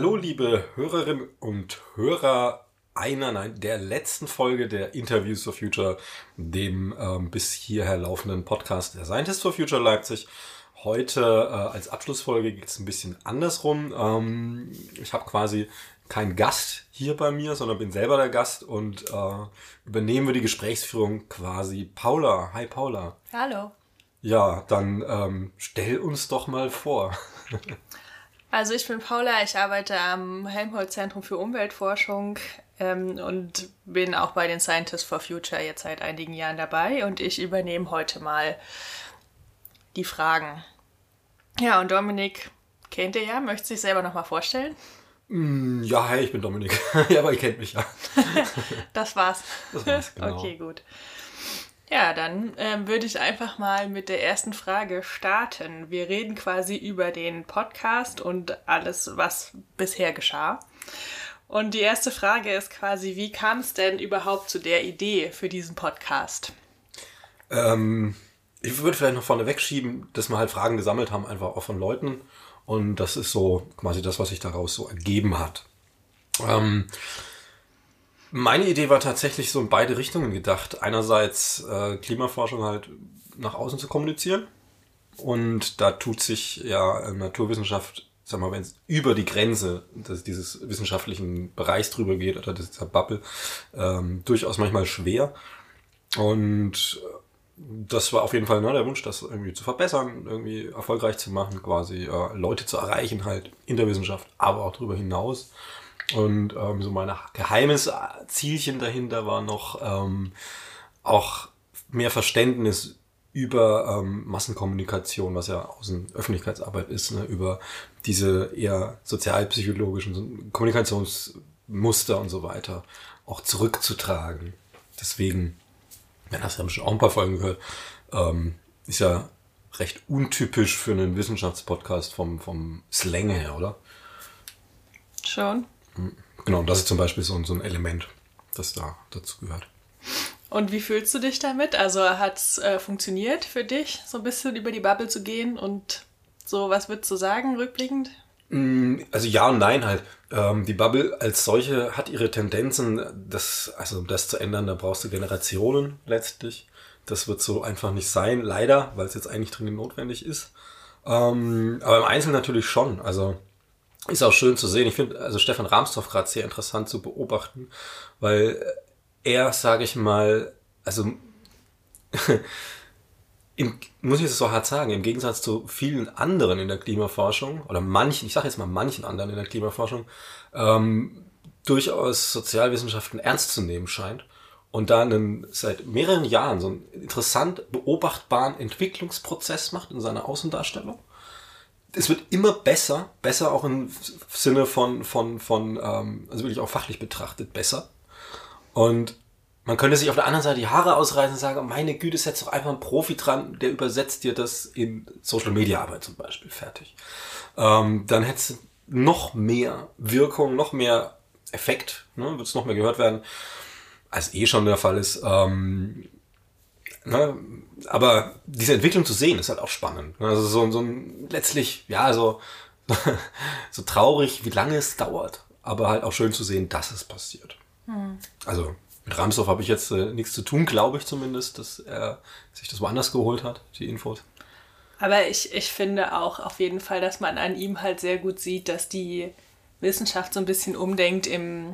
Hallo liebe Hörerinnen und Hörer der letzten Folge der Interviews for Future, dem bis hierher laufenden Podcast der Scientists for Future Leipzig. Heute als Abschlussfolge geht es ein bisschen andersrum. Ich habe quasi keinen Gast hier bei mir, sondern bin selber der Gast und übernehmen wir die Gesprächsführung quasi. Paula, hi Paula. Hallo. Ja, dann stell uns doch mal vor. Also ich bin Paula, ich arbeite am Helmholtz-Zentrum für Umweltforschung und bin auch bei den Scientists for Future jetzt seit einigen Jahren dabei und ich übernehme heute mal die Fragen. Ja, und Dominik kennt ihr ja, möchtest du dich selber nochmal vorstellen? Ja, hi, ich bin Dominik. Ja, aber ihr kennt mich ja. Das war's. Das war's, genau. Okay, gut. Ja, dann würde ich einfach mal mit der ersten Frage starten. Wir reden quasi über den Podcast und alles, was bisher geschah. Und die erste Frage ist quasi, wie kam es denn überhaupt zu der Idee für diesen Podcast? Ich würde vielleicht noch vorne wegschieben, dass wir halt Fragen gesammelt haben, einfach auch von Leuten. Und das ist so quasi das, was sich daraus so ergeben hat. Meine Idee war tatsächlich so in beide Richtungen gedacht. Einerseits Klimaforschung halt nach außen zu kommunizieren. Und da tut sich ja Naturwissenschaft, sag mal, wenn es über die Grenze dieses wissenschaftlichen Bereichs drüber geht oder dieser Bubble, durchaus manchmal schwer. Und das war auf jeden Fall der Wunsch, das irgendwie zu verbessern, irgendwie erfolgreich zu machen, quasi Leute zu erreichen halt in der Wissenschaft, aber auch darüber hinaus. Und so mein geheimes Zielchen dahinter war noch auch mehr Verständnis über Massenkommunikation, was ja Öffentlichkeitsarbeit ist, ne, über diese eher sozialpsychologischen Kommunikationsmuster und so weiter auch zurückzutragen. Deswegen, ja, das haben wir schon auch ein paar Folgen gehört, ist ja recht untypisch für einen Wissenschaftspodcast vom Slang her, oder? Schon. Genau, das ist zum Beispiel so ein Element, das da dazu gehört. Und wie fühlst du dich damit? Also hat es funktioniert für dich, so ein bisschen über die Bubble zu gehen und so, was würdest du sagen, rückblickend? Also ja und nein halt. Die Bubble als solche hat ihre Tendenzen, das zu ändern, da brauchst du Generationen letztlich. Das wird so einfach nicht sein, leider, weil es jetzt eigentlich dringend notwendig ist. Aber im Einzelnen natürlich schon, also ist auch schön zu sehen. Ich finde also Stefan Rahmstorff gerade sehr interessant zu beobachten, weil er, sage ich mal, also muss ich es so hart sagen, im Gegensatz zu vielen anderen in der Klimaforschung oder ich sage jetzt mal manchen anderen in der Klimaforschung, durchaus Sozialwissenschaften ernst zu nehmen scheint und da seit mehreren Jahren so einen interessant beobachtbaren Entwicklungsprozess macht in seiner Außendarstellung. Es wird immer besser auch im Sinne von also wirklich auch fachlich betrachtet besser. Und man könnte sich auf der anderen Seite die Haare ausreißen und sagen, meine Güte, setz doch einfach einen Profi dran, der übersetzt dir das in Social-Media-Arbeit zum Beispiel, fertig. Dann hättest du noch mehr Wirkung, noch mehr Effekt, ne, wird es noch mehr gehört werden, als schon der Fall ist. Aber diese Entwicklung zu sehen, ist halt auch spannend. Also so ein letztlich, ja, so traurig, wie lange es dauert, aber halt auch schön zu sehen, dass es passiert. Also mit Rahmstorff habe ich jetzt nichts zu tun, glaube ich zumindest, dass er sich das woanders geholt hat, die Infos. Aber ich finde auch auf jeden Fall, dass man an ihm halt sehr gut sieht, dass die Wissenschaft so ein bisschen umdenkt in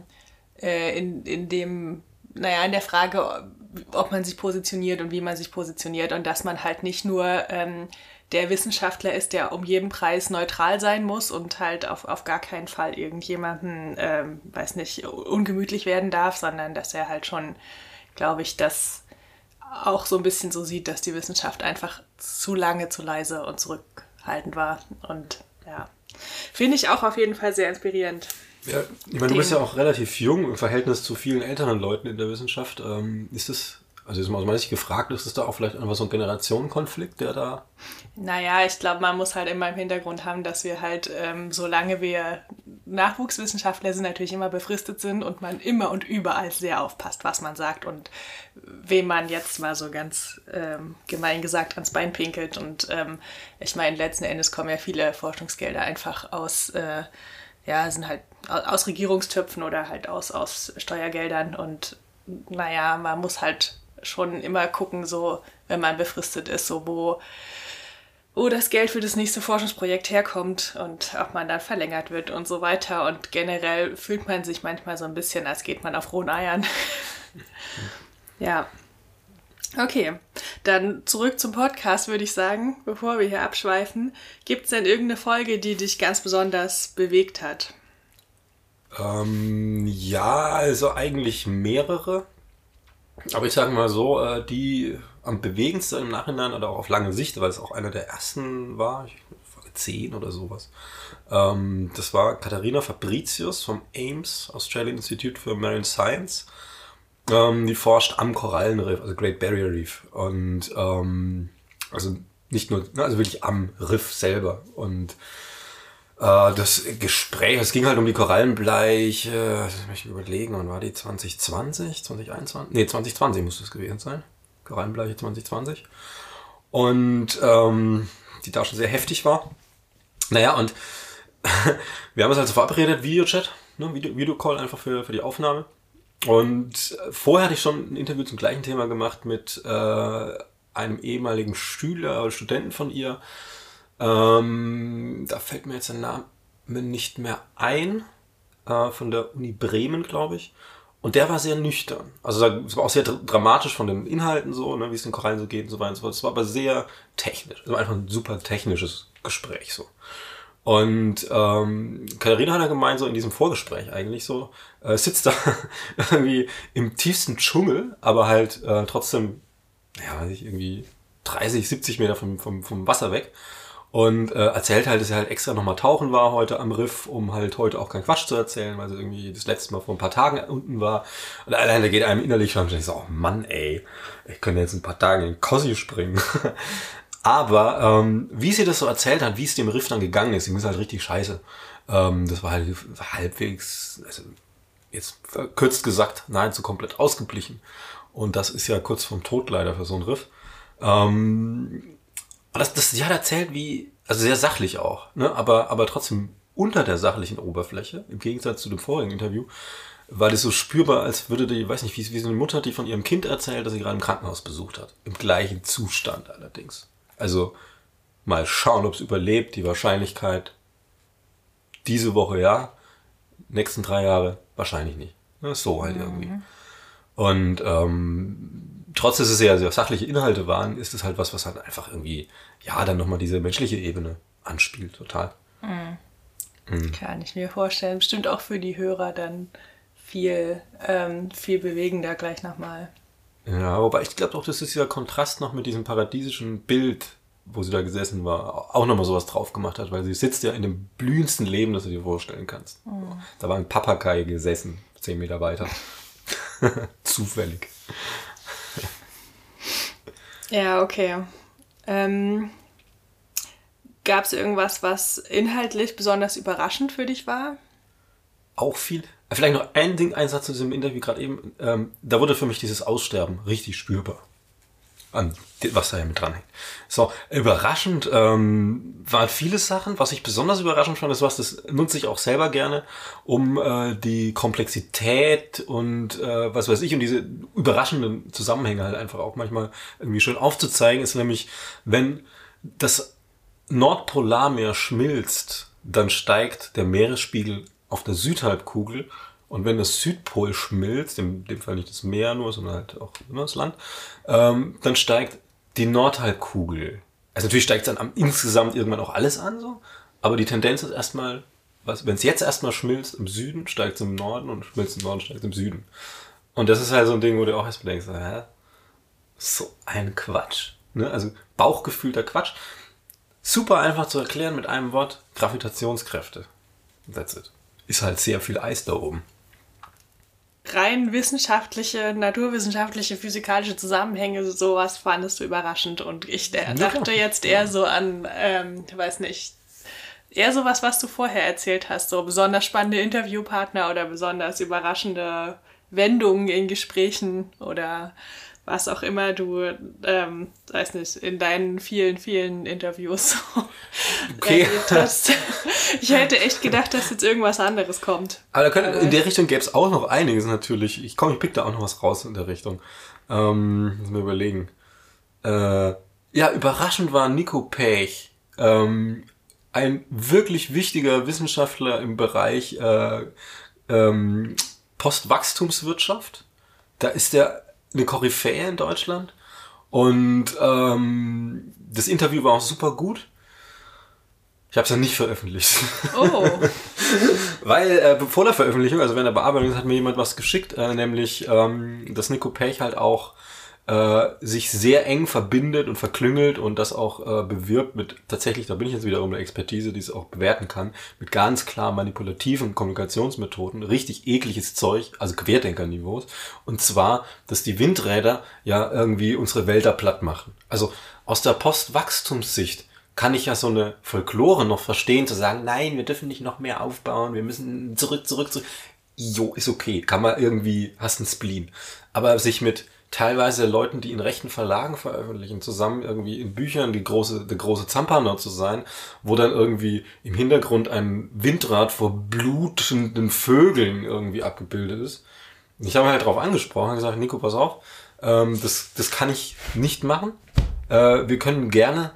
der Frage, ob man sich positioniert und wie man sich positioniert und dass man halt nicht nur der Wissenschaftler ist, der um jeden Preis neutral sein muss und halt auf gar keinen Fall irgendjemanden, ungemütlich werden darf, sondern dass er halt schon, glaube ich, das auch so ein bisschen so sieht, dass die Wissenschaft einfach zu lange, zu leise und zurückhaltend war. Und ja, finde ich auch auf jeden Fall sehr inspirierend. Ja, ich meine, du bist ja auch relativ jung im Verhältnis zu vielen älteren Leuten in der Wissenschaft. Ist es, also jetzt mal aus meiner Sicht gefragt, ist es da auch vielleicht einfach so ein Generationenkonflikt, der da... Naja, ich glaube, man muss halt immer im Hintergrund haben, dass wir halt, solange wir Nachwuchswissenschaftler sind, natürlich immer befristet sind und man immer und überall sehr aufpasst, was man sagt und wem man jetzt mal so ganz gemein gesagt ans Bein pinkelt. Und ich meine, letzten Endes kommen ja viele Forschungsgelder einfach aus ja, sind halt aus Regierungstöpfen oder halt aus Steuergeldern. Und naja, man muss halt schon immer gucken, so, wenn man befristet ist, so wo das Geld für das nächste Forschungsprojekt herkommt und ob man dann verlängert wird und so weiter. Und generell fühlt man sich manchmal so ein bisschen, als geht man auf rohen Eiern. Ja. Okay, dann zurück zum Podcast, würde ich sagen, bevor wir hier abschweifen. Gibt es denn irgendeine Folge, die dich ganz besonders bewegt hat? Ja, also eigentlich mehrere. Aber ich sage mal so, die am bewegendsten im Nachhinein oder auch auf lange Sicht, weil es auch einer der ersten war, Folge 10 oder sowas. Das war Katharina Fabricius vom AIMS, Australian Institute for Marine Science. Die forscht am Korallenriff, also Great Barrier Reef. Und also nicht nur, also wirklich am Riff selber. Und das Gespräch, es ging halt um die Korallenbleiche, das möchte ich überlegen, wann war die? 2020? 2021? Nee, 2020 muss das gewesen sein. Korallenbleiche 2020. Und die da schon sehr heftig war. Naja, und wir haben uns also verabredet, Videochat, ne, Videocall einfach für die Aufnahme. Und vorher hatte ich schon ein Interview zum gleichen Thema gemacht mit einem ehemaligen Schüler oder Studenten von ihr. Da fällt mir jetzt der Name nicht mehr ein, von der Uni Bremen, glaube ich. Und der war sehr nüchtern. Also es war auch sehr dramatisch von den Inhalten so, ne, wie es den Korallen so geht und so weiter und so fort. Es war aber sehr technisch. Es war einfach ein super technisches Gespräch so. Und Katharina hat ja gemeint, so in diesem Vorgespräch eigentlich so, sitzt da irgendwie im tiefsten Dschungel, aber halt trotzdem, ja, weiß ich, irgendwie 30, 70 Meter vom Wasser weg. Und erzählt halt, dass er halt extra nochmal tauchen war heute am Riff, um halt heute auch keinen Quatsch zu erzählen, weil sie irgendwie das letzte Mal vor ein paar Tagen unten war. Und alleine geht einem innerlich schon, ich so, oh Mann ey, ich könnte jetzt ein paar Tage in den Kossi springen. Aber wie sie das so erzählt hat, wie es dem Riff dann gegangen ist, ihm ist halt richtig scheiße. Das war halt halbwegs, also jetzt verkürzt gesagt, nahezu komplett ausgeblichen. Und das ist ja kurz vorm Tod leider für so ein Riff. Sie hat erzählt, wie, also sehr sachlich auch, ne? aber trotzdem unter der sachlichen Oberfläche, im Gegensatz zu dem vorigen Interview, war das so spürbar, als würde die, weiß nicht, wie so eine Mutter, die von ihrem Kind erzählt, dass sie gerade im Krankenhaus besucht hat. Im gleichen Zustand allerdings. Also mal schauen, ob es überlebt. Die Wahrscheinlichkeit diese Woche ja, nächsten 3 Jahre wahrscheinlich nicht. Ne? So halt irgendwie. Und trotz dass es ja sehr sachliche Inhalte waren, ist es halt was halt einfach irgendwie, ja, dann nochmal diese menschliche Ebene anspielt, total. Kann ich mir vorstellen. Bestimmt auch für die Hörer dann viel bewegender gleich nochmal. Ja, wobei ich glaube auch, dass dieser Kontrast noch mit diesem paradiesischen Bild, wo sie da gesessen war, auch nochmal sowas drauf gemacht hat, weil sie sitzt ja in dem blühendsten Leben, das du dir vorstellen kannst. Da war ein Papagei gesessen, 10 Meter weiter. Zufällig. Ja, okay. Gab es irgendwas, was inhaltlich besonders überraschend für dich war? Auch viel. Vielleicht noch ein Satz zu diesem Interview gerade eben. Da wurde für mich dieses Aussterben richtig spürbar. Was da ja mit dran hängt. So, überraschend waren viele Sachen. Was ich besonders überraschend fand, ist das nutze ich auch selber gerne, um die Komplexität und was weiß ich, und diese überraschenden Zusammenhänge halt einfach auch manchmal irgendwie schön aufzuzeigen, ist nämlich, wenn das Nordpolarmeer schmilzt, dann steigt der Meeresspiegel auf der Südhalbkugel, und wenn das Südpol schmilzt, in dem Fall nicht das Meer nur, sondern halt auch das Land, dann steigt die Nordhalbkugel. Also natürlich steigt es dann insgesamt irgendwann auch alles an, so, aber die Tendenz ist erstmal, wenn es jetzt erstmal schmilzt im Süden, steigt es im Norden, und schmilzt im Norden, steigt es im Süden. Und das ist halt so ein Ding, wo du auch erstmal denkst, so ein Quatsch. Ne? Also bauchgefühlter Quatsch. Super einfach zu erklären mit einem Wort: Gravitationskräfte. That's it. Ist halt sehr viel Eis da oben. Rein wissenschaftliche, naturwissenschaftliche, physikalische Zusammenhänge, sowas fandest du überraschend. Und ich dachte jetzt eher so an, weiß nicht, eher sowas, was du vorher erzählt hast. So besonders spannende Interviewpartner oder besonders überraschende Wendungen in Gesprächen oder was auch immer du, weiß nicht, in deinen vielen, vielen Interviews erlebt hast. Ich hätte echt gedacht, dass jetzt irgendwas anderes kommt. Aber in der Richtung gäbe es auch noch einiges natürlich. Ich pick da auch noch was raus in der Richtung. Müssen wir überlegen. Ja, überraschend war Nico Pech. Ein wirklich wichtiger Wissenschaftler im Bereich Postwachstumswirtschaft. Da ist er eine Koryphäe in Deutschland. Und das Interview war auch super gut. Ich habe es ja nicht veröffentlicht. Oh. Weil vor der Veröffentlichung, also während der Bearbeitung, hat mir jemand was geschickt, nämlich, dass Nico Pech halt auch sich sehr eng verbindet und verklüngelt und das auch bewirbt mit, tatsächlich, da bin ich jetzt wiederum eine Expertise, die es auch bewerten kann, mit ganz klar manipulativen Kommunikationsmethoden, richtig ekliges Zeug, also Querdenkerniveaus, und zwar, dass die Windräder ja irgendwie unsere Wälder platt machen. Also aus der Postwachstumssicht kann ich ja so eine Folklore noch verstehen, zu sagen, nein, wir dürfen nicht noch mehr aufbauen, wir müssen zurück. Jo, ist okay, kann man irgendwie, hast einen Spleen. Aber sich mit teilweise Leuten, die in rechten Verlagen veröffentlichen, zusammen irgendwie in Büchern der große Zampano zu sein, wo dann irgendwie im Hintergrund ein Windrad vor blutenden Vögeln irgendwie abgebildet ist. Ich habe halt drauf angesprochen und gesagt, Nico, pass auf, das kann ich nicht machen. Wir können gerne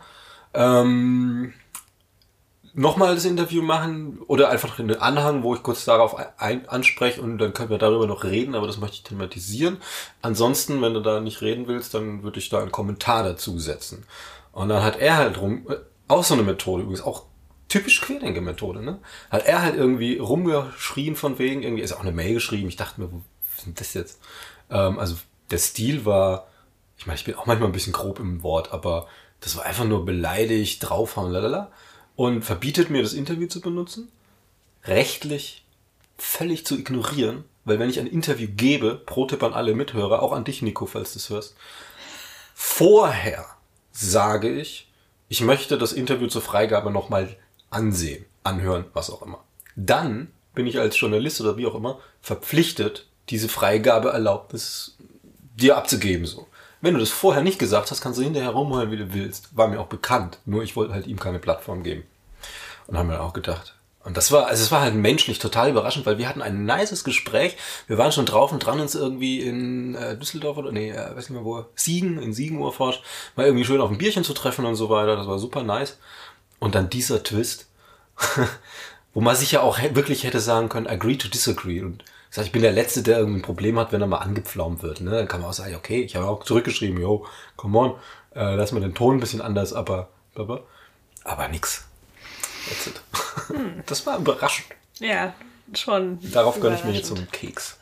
nochmal das Interview machen oder einfach einen Anhang, wo ich kurz darauf anspreche und dann können wir darüber noch reden, aber das möchte ich thematisieren. Ansonsten, wenn du da nicht reden willst, dann würde ich da einen Kommentar dazu setzen. Und dann hat er halt auch so eine Methode, übrigens auch typisch Querdenker-Methode, ne? Hat er halt irgendwie rumgeschrien von wegen, irgendwie ist auch eine Mail geschrieben, ich dachte mir, was ist das jetzt? Also der Stil war, ich meine, ich bin auch manchmal ein bisschen grob im Wort, aber das war einfach nur beleidigt, draufhauen, lalala. Und verbietet mir, das Interview zu benutzen, rechtlich völlig zu ignorieren, weil wenn ich ein Interview gebe, Pro-Tipp an alle Mithörer, auch an dich, Nico, falls du es hörst, vorher sage ich möchte das Interview zur Freigabe nochmal ansehen, anhören, was auch immer. Dann bin ich als Journalist oder wie auch immer verpflichtet, diese Freigabeerlaubnis dir abzugeben, so. Wenn du das vorher nicht gesagt hast, kannst du hinterher rumheulen, wie du willst. War mir auch bekannt. Nur ich wollte halt ihm keine Plattform geben. Und haben wir auch gedacht. Und es war halt menschlich total überraschend, weil wir hatten ein nices Gespräch. Wir waren schon drauf und dran, uns irgendwie in Düsseldorf oder, weiß nicht mehr wo, in Siegen erforscht, mal irgendwie schön auf ein Bierchen zu treffen und so weiter. Das war super nice. Und dann dieser Twist, wo man sich ja auch wirklich hätte sagen können, agree to disagree. Und das heißt, ich bin der Letzte, der irgendwie ein Problem hat, wenn er mal angepflaumt wird. Ne? Dann kann man auch sagen, okay, ich habe auch zurückgeschrieben, yo, come on, lass mal den Ton ein bisschen anders, aber nix. That's it. Das war überraschend. Ja, schon. Darauf gönne ich mir jetzt so einen Keks.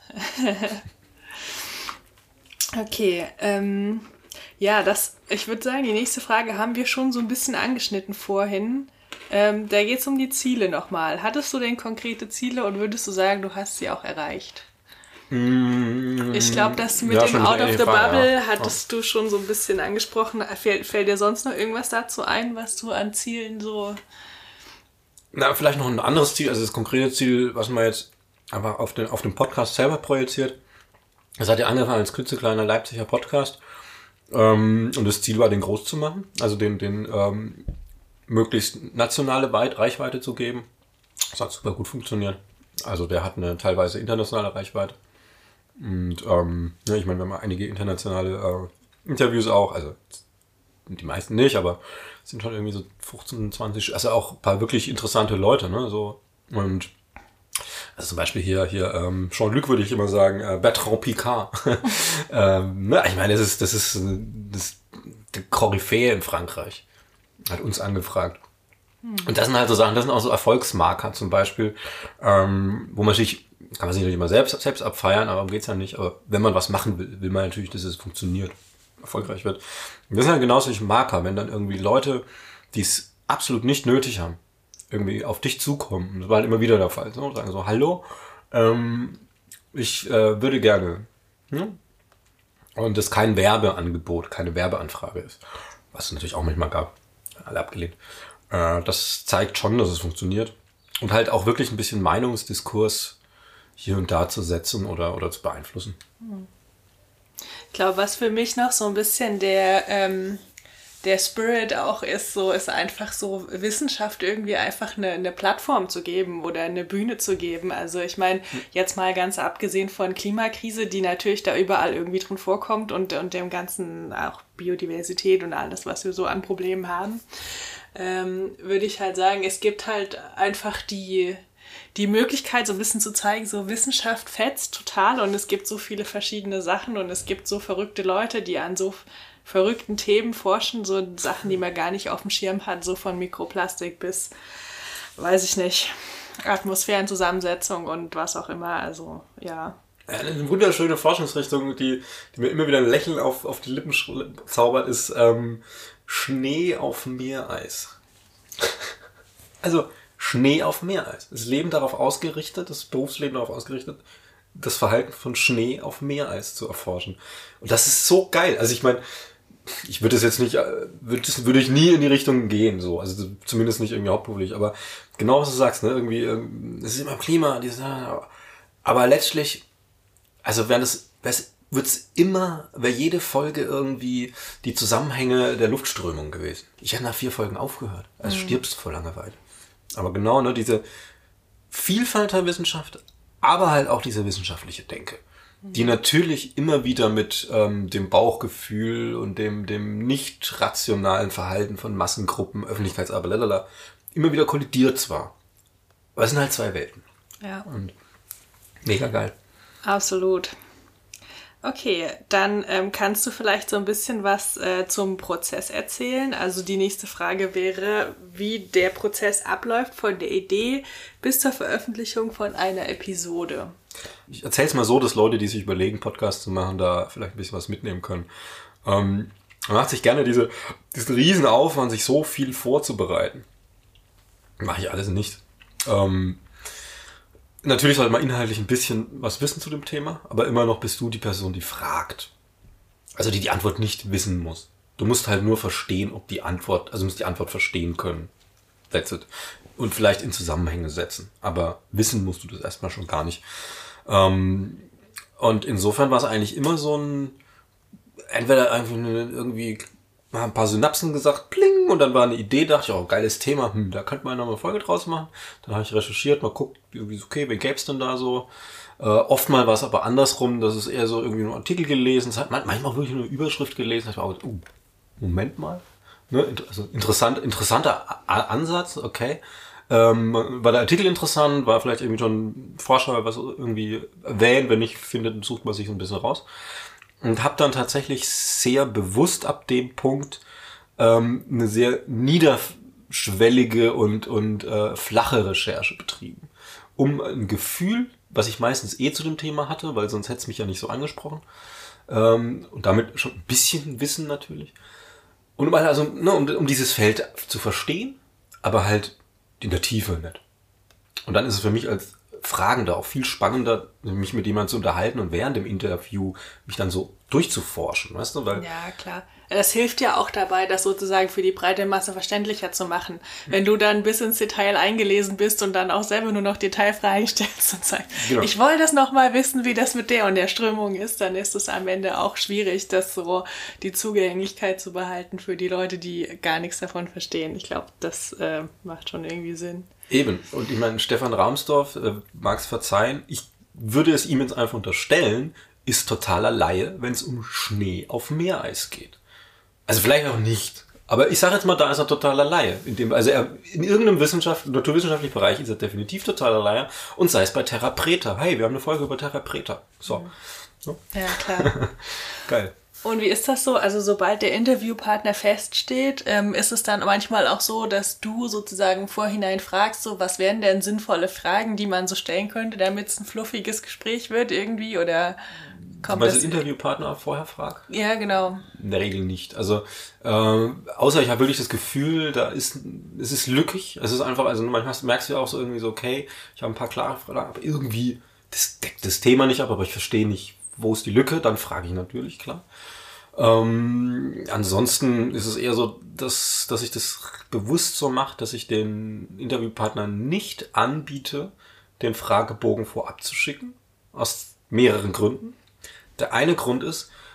Okay, ja, ich würde sagen, die nächste Frage haben wir schon so ein bisschen angeschnitten vorhin. Da geht es um die Ziele nochmal. Hattest du denn konkrete Ziele und würdest du sagen, du hast sie auch erreicht? Ich glaube, das mit dem Out of the Bubble hattest du schon so ein bisschen angesprochen. Fällt dir sonst noch irgendwas dazu ein, was du an Zielen so... Na, vielleicht noch ein anderes Ziel, also das konkrete Ziel, was man jetzt einfach auf den Podcast selber projiziert. Das hat ja angefangen als klitzekleiner Leipziger Podcast. Und das Ziel war, den groß zu machen. Also den möglichst nationale Reichweite zu geben. Das hat super gut funktioniert. Also der hat eine teilweise internationale Reichweite. Und ja, ich meine, wir haben einige internationale Interviews auch, also die meisten nicht, aber es sind schon irgendwie so 15, 20, also auch ein paar wirklich interessante Leute, ne? So. Und also zum Beispiel hier Jean-Luc würde ich immer sagen, Bertrand Piccard. Ne? Ich meine, das ist die Koryphäe in Frankreich. Hat uns angefragt. Und das sind halt so Sachen, das sind auch so Erfolgsmarker zum Beispiel, wo man sich, kann man sich natürlich immer selbst abfeiern, aber darum geht's ja nicht. Aber wenn man was machen will man natürlich, dass es funktioniert, erfolgreich wird. Und das sind halt genau solche Marker, wenn dann irgendwie Leute, die es absolut nicht nötig haben, irgendwie auf dich zukommen. Und das war halt immer wieder der Fall. So, sagen so, hallo, ich würde gerne. Und das kein Werbeangebot, keine Werbeanfrage ist. Was es natürlich auch manchmal gab. Alle abgelehnt. Das zeigt schon, dass es funktioniert. Und halt auch wirklich ein bisschen Meinungsdiskurs hier und da zu setzen oder zu beeinflussen. Ich glaube, was für mich noch so ein bisschen der Spirit auch ist, so ist einfach so Wissenschaft irgendwie einfach eine Plattform zu geben oder eine Bühne zu geben. Also ich meine, jetzt mal ganz abgesehen von Klimakrise, die natürlich da überall irgendwie drin vorkommt und dem ganzen auch Biodiversität und alles, was wir so an Problemen haben, würde ich halt sagen, es gibt halt einfach die Möglichkeit, so Wissen zu zeigen, so Wissenschaft fetzt total und es gibt so viele verschiedene Sachen und es gibt so verrückte Leute, die an so verrückten Themen forschen, so Sachen, die man gar nicht auf dem Schirm hat, so von Mikroplastik bis, weiß ich nicht, Atmosphärenzusammensetzung und was auch immer, also ja. Eine wunderschöne Forschungsrichtung, die mir immer wieder ein Lächeln auf die Lippen zaubert, ist Schnee auf Meereis. Also Schnee auf Meereis. Das Leben darauf ausgerichtet, das Berufsleben darauf ausgerichtet, das Verhalten von Schnee auf Meereis zu erforschen. Und das ist so geil. Also ich meine, ich würde es jetzt nicht, würde ich nie in die Richtung gehen, so. Also zumindest nicht irgendwie hauptberuflich. Aber genau was du sagst, ne, irgendwie, es ist immer Klima, aber letztlich, also wäre jede Folge irgendwie die Zusammenhänge der Luftströmung gewesen. Ich hätte nach 4 Folgen aufgehört. Also stirbst du vor Langeweile. Aber genau, ne, diese Vielfalt der Wissenschaft, aber halt auch diese wissenschaftliche Denke, die natürlich immer wieder mit dem Bauchgefühl und dem nicht rationalen Verhalten von Massengruppen, Öffentlichkeitsarbeit, immer wieder kollidiert zwar. Aber es sind halt 2 Welten. Ja. Und mega geil. Absolut. Okay, dann kannst du vielleicht so ein bisschen was zum Prozess erzählen. Also die nächste Frage wäre, wie der Prozess abläuft von der Idee bis zur Veröffentlichung von einer Episode. Ich erzähle es mal so, dass Leute, die sich überlegen, Podcasts zu machen, da vielleicht ein bisschen was mitnehmen können. Man macht sich gerne diesen riesen Aufwand, sich so viel vorzubereiten. Mache ich alles nicht. Natürlich sollte man inhaltlich ein bisschen was wissen zu dem Thema, aber immer noch bist du die Person, die fragt. Also die Antwort nicht wissen muss. Du musst halt nur verstehen, du musst die Antwort verstehen können. That's it. Und vielleicht in Zusammenhänge setzen. Aber wissen musst du das erstmal schon gar nicht. Und insofern war es eigentlich immer so entweder irgendwie mal ein paar Synapsen gesagt, pling, und dann war eine Idee, dachte ich, oh, geiles Thema, da könnte man noch eine Folge draus machen. Dann habe ich recherchiert, mal guckt, okay, wen gäb's denn da so? Oftmal war es aber andersrum, dass es eher so irgendwie einen Artikel gelesen hat, manchmal auch wirklich eine Überschrift gelesen, habe ich auch, Moment mal, ne? Also interessanter Ansatz, okay. War der Artikel interessant, war vielleicht irgendwie schon Forscher was irgendwie erwähnt, wenn nicht findet, sucht man sich so ein bisschen raus. Und habe dann tatsächlich sehr bewusst ab dem Punkt eine sehr niederschwellige und flache Recherche betrieben. Um ein Gefühl, was ich meistens zu dem Thema hatte, weil sonst hätte es mich ja nicht so angesprochen. Und damit schon ein bisschen Wissen natürlich. Und um dieses Feld zu verstehen, aber halt in der Tiefe nicht. Und dann ist es für mich als Fragender auch viel spannender, mich mit jemandem zu unterhalten und während dem Interview mich dann so durchzuforschen, weißt du? Weil ja, klar. Das hilft ja auch dabei, das sozusagen für die breite Masse verständlicher zu machen. Wenn du dann bis ins Detail eingelesen bist und dann auch selber nur noch Detailfragen stellst und sagst, genau, ich wollte das noch mal wissen, wie das mit der und der Strömung ist, dann ist es am Ende auch schwierig, das so die Zugänglichkeit zu behalten für die Leute, die gar nichts davon verstehen. Ich glaube, das macht schon irgendwie Sinn. Eben. Und ich meine, Stefan Rahmsdorf, mag es verzeihen, ich würde es ihm jetzt einfach unterstellen, ist totaler Laie, wenn es um Schnee auf Meereis geht. Also vielleicht auch nicht. Aber ich sage jetzt mal, da ist er totaler Laie. In irgendeinem naturwissenschaftlichen Bereich ist er definitiv totaler Laie. Und sei es bei Terra Preta. Hey, wir haben eine Folge über Terra Preta. So. Ja, klar. Geil. Und wie ist das so? Also sobald der Interviewpartner feststeht, ist es dann manchmal auch so, dass du sozusagen im Vorhinein fragst, so was wären denn sinnvolle Fragen, die man so stellen könnte, damit es ein fluffiges Gespräch wird irgendwie? Oder kommt das? Weil den Interviewpartner vorher fragt? Ja, genau. In der Regel nicht. Also außer ich habe wirklich das Gefühl, es ist lückig. Es ist einfach, also manchmal merkst du ja auch so irgendwie so, okay, ich habe ein paar klare Fragen, aber irgendwie, das deckt das Thema nicht ab, aber ich verstehe nicht, wo ist die Lücke? Dann frage ich natürlich, klar. Ansonsten ist es eher so, dass ich das bewusst so mache, dass ich den Interviewpartner nicht anbiete, den Fragebogen vorab zu schicken. Aus mehreren Gründen. Der eine Grund ist,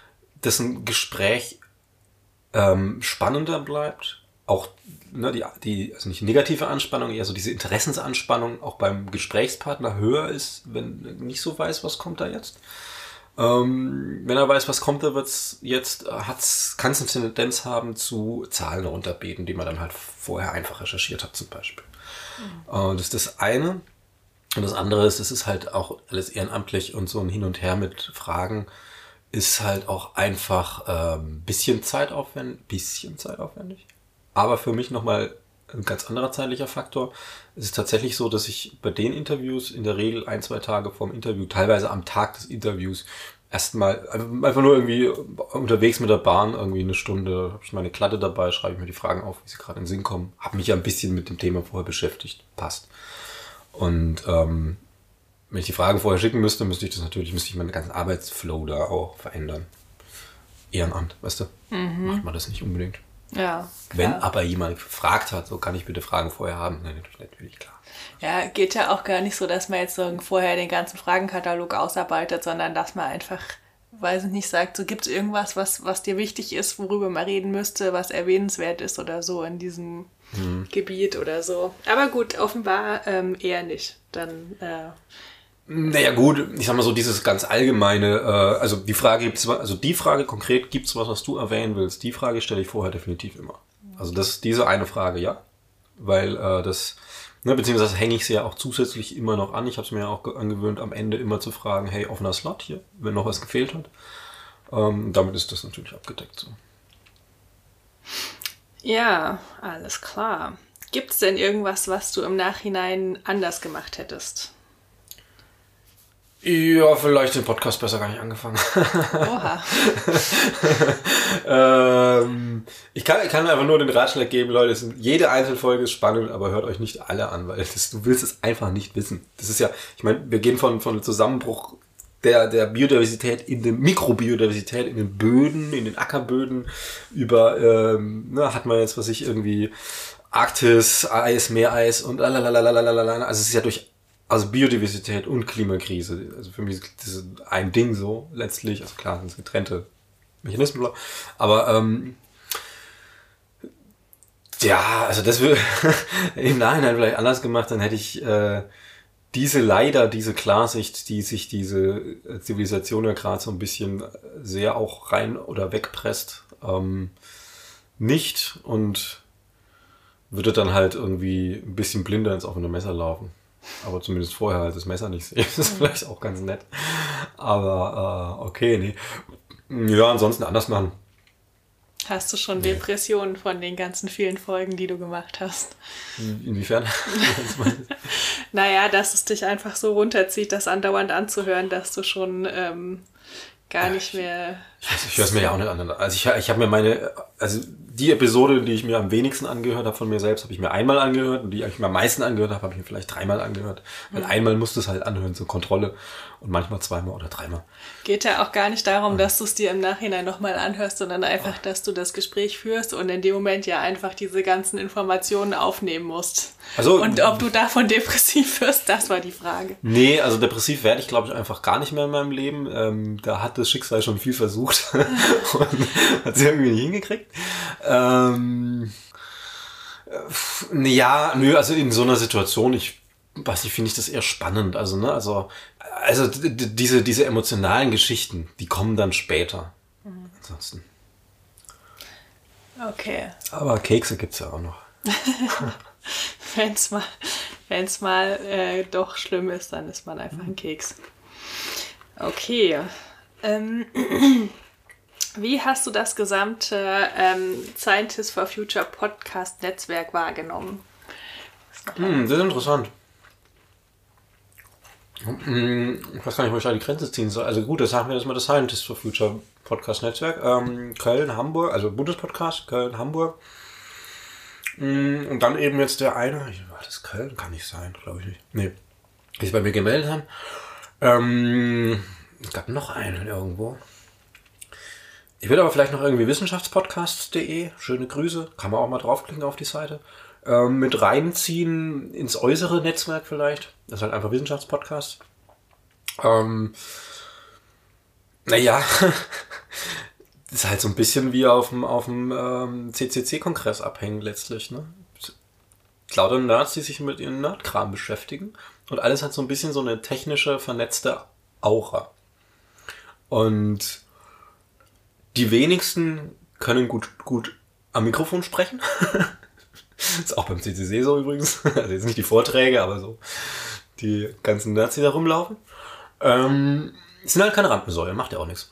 dass ein Gespräch spannender bleibt, auch also nicht negative Anspannung, eher so diese Interessensanspannung auch beim Gesprächspartner höher ist, wenn er nicht so weiß, was kommt da jetzt. Wenn er weiß, was kommt, da kann es eine Tendenz haben zu Zahlen runterbeten, die man dann halt vorher einfach recherchiert hat zum Beispiel. Das ist das eine. Und das andere ist, es ist halt auch alles ehrenamtlich und so ein Hin und Her mit Fragen ist halt auch einfach ein bisschen zeitaufwendig. Aber für mich nochmal ein ganz anderer zeitlicher Faktor. Es ist tatsächlich so, dass ich bei den Interviews in der Regel 1-2 Tage vorm Interview, teilweise am Tag des Interviews, erstmal einfach nur irgendwie unterwegs mit der Bahn, irgendwie eine Stunde, habe ich meine Klatte dabei, schreibe ich mir die Fragen auf, wie sie gerade in den Sinn kommen, habe mich ja ein bisschen mit dem Thema vorher beschäftigt, passt. Und wenn ich die Fragen vorher schicken müsste, müsste ich meinen ganzen Arbeitsflow da auch verändern. Ehrenamt, weißt du? Macht man das nicht unbedingt. Ja, klar. Wenn aber jemand gefragt hat, so kann ich bitte Fragen vorher haben, dann natürlich klar. Ja, geht ja auch gar nicht so, dass man jetzt so vorher den ganzen Fragenkatalog ausarbeitet, sondern dass man einfach, weiß ich nicht, sagt, so gibt es irgendwas, was dir wichtig ist, worüber man reden müsste, was erwähnenswert ist oder so in diesem Gebiet oder so. Aber gut, offenbar eher nicht. Dann naja gut, ich sag mal so dieses ganz allgemeine, also die Frage konkret, gibt's was du erwähnen willst? Die Frage stelle ich vorher definitiv immer. Also diese eine Frage, ja, weil beziehungsweise hänge ich sie ja auch zusätzlich immer noch an. Ich habe es mir ja auch angewöhnt, am Ende immer zu fragen, hey, offener Slot hier, wenn noch was gefehlt hat. Damit ist das natürlich abgedeckt so. Ja, alles klar. Gibt's denn irgendwas, was du im Nachhinein anders gemacht hättest? Ja, vielleicht den Podcast besser gar nicht angefangen. Oha. Ich kann einfach nur den Ratschlag geben, Leute, jede Einzelfolge ist spannend, aber hört euch nicht alle an, weil du willst es einfach nicht wissen. Das ist ja, ich meine, wir gehen von Zusammenbruch der Biodiversität in der Mikrobiodiversität, in den Böden, in den Ackerböden, über, hat man jetzt, irgendwie Arktis, Eis, Meereis und lalalala. Also es ist ja also Biodiversität und Klimakrise. Also für mich ist das ein Ding so, letztlich. Also klar, sind es getrennte Mechanismen, aber also das würde im Nachhinein vielleicht anders gemacht, dann hätte ich diese Klarsicht, die sich diese Zivilisation ja gerade so ein bisschen sehr auch rein oder wegpresst, nicht und würde dann halt irgendwie ein bisschen blinder ins offene Messer laufen. Aber zumindest vorher halt das Messer nicht sehen. Das ist vielleicht auch ganz nett. Aber okay, nee. Ja, ansonsten anders machen. Hast du schon Depressionen von den ganzen vielen Folgen, die du gemacht hast? Inwiefern? Naja, dass es dich einfach so runterzieht, das andauernd anzuhören, dass du schon gar nicht mehr... Ich höre es mir ja auch nicht an. Also ich habe mir die Episode, die ich mir am wenigsten angehört habe von mir selbst, habe ich mir einmal angehört und die ich mir am meisten angehört habe, habe ich mir vielleicht 3-mal angehört. Weil einmal musst du es halt anhören zur Kontrolle und manchmal 2-mal oder 3-mal. Geht ja auch gar nicht darum, dass du es dir im Nachhinein nochmal anhörst, sondern einfach, dass du das Gespräch führst und in dem Moment ja einfach diese ganzen Informationen aufnehmen musst. Also, und ob du davon depressiv wirst, das war die Frage. Nee, also depressiv werde ich, glaube ich, einfach gar nicht mehr in meinem Leben. Da hat das Schicksal schon viel versucht und hat es irgendwie nicht hingekriegt. Also in so einer Situation, finde ich das eher spannend. Also diese emotionalen Geschichten, die kommen dann später. Ansonsten. Okay. Aber Kekse gibt's ja auch noch. Wenn's mal doch schlimm ist, dann ist man einfach ein Keks. Okay. Wie hast du das gesamte Scientists for Future Podcast Netzwerk wahrgenommen? Das ist interessant. Ich weiß gar nicht, wo ich da die Grenze ziehen soll. Also gut, das sagen wir jetzt mal das Scientists for Future Podcast Netzwerk. Köln, Hamburg, also Bundespodcast, Köln, Hamburg. Und dann eben jetzt der eine, war das Köln? Kann nicht sein, glaube ich nicht. Nee, die sich bei mir gemeldet haben. Es gab noch einen irgendwo. Ich will aber vielleicht noch irgendwie wissenschaftspodcasts.de, schöne Grüße, kann man auch mal draufklicken auf die Seite, mit reinziehen ins äußere Netzwerk vielleicht. Das ist halt einfach Wissenschaftspodcast. ist halt so ein bisschen wie auf dem CCC-Kongress abhängen letztlich, ne? Lauter Nerds, die sich mit ihrem Nerdkram beschäftigen. Und alles hat so ein bisschen so eine technische, vernetzte Aura. Und die wenigsten können gut am Mikrofon sprechen. Ist auch beim CCC so übrigens. Also jetzt nicht die Vorträge, aber so die ganzen Nerds, die da rumlaufen. Sind halt keine Rampensäue, macht ja auch nichts.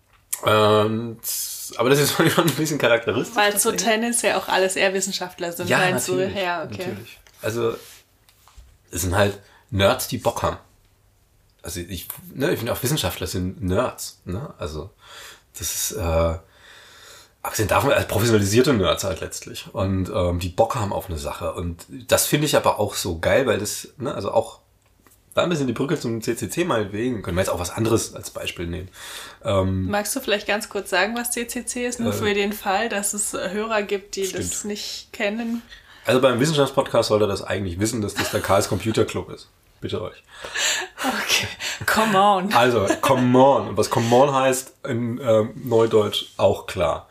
Aber das ist schon ein bisschen charakteristisch. Weil so Tennis ja auch alles eher Wissenschaftler sind. Ja, meinst natürlich, du? Ja, okay. Natürlich. Also es sind halt Nerds, die Bock haben. Also ich finde auch Wissenschaftler sind Nerds. Ne? Also das ist abgesehen davon als professionalisierte Nerds halt letztlich. Und die Bock haben auf eine Sache. Und das finde ich aber auch so geil, weil das, ne, also auch da ein bisschen die Brücke zum CCC meinetwegen. Können wir jetzt auch was anderes als Beispiel nehmen. Magst du vielleicht ganz kurz sagen, was CCC ist? Nur für den Fall, dass es Hörer gibt, die das nicht kennen. Also beim Wissenschaftspodcast sollte das eigentlich wissen, dass das der Karls Computer Club ist. Bitte euch. Okay, come on. Also, come on. Und was come on heißt in Neudeutsch auch klar.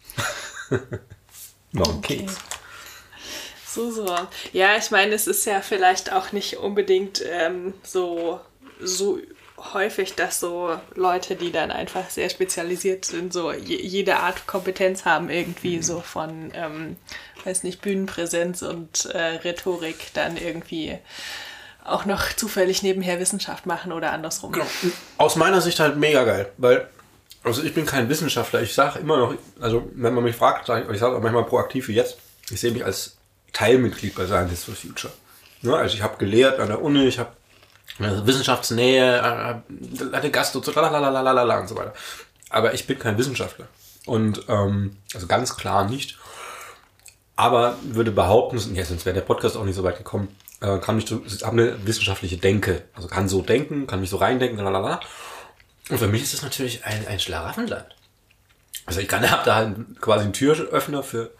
Okay. So. Ja, ich meine, es ist ja vielleicht auch nicht unbedingt so häufig, dass so Leute, die dann einfach sehr spezialisiert sind, so jede Art Kompetenz haben irgendwie so von, weiß nicht, Bühnenpräsenz und Rhetorik dann irgendwie auch noch zufällig nebenher Wissenschaft machen oder andersrum. Genau. Aus meiner Sicht halt mega geil, weil also ich bin kein Wissenschaftler. Ich sage immer noch, also wenn man mich fragt, ich sage auch manchmal proaktiv wie jetzt, ich sehe mich als Teilmitglied bei Scientists for Future. Ja, also ich habe gelehrt an der Uni, ich habe Wissenschaftsnähe, hatte Gast und so, lalalala und so weiter. Aber ich bin kein Wissenschaftler. Und also ganz klar nicht. Aber würde behaupten, ja, sonst wäre der Podcast auch nicht so weit gekommen, habe eine wissenschaftliche Denke. Also kann so denken, kann mich so reindenken, lalala. Und für mich ist das natürlich ein Schlaraffenland. Also ich habe da halt quasi einen Türöffner für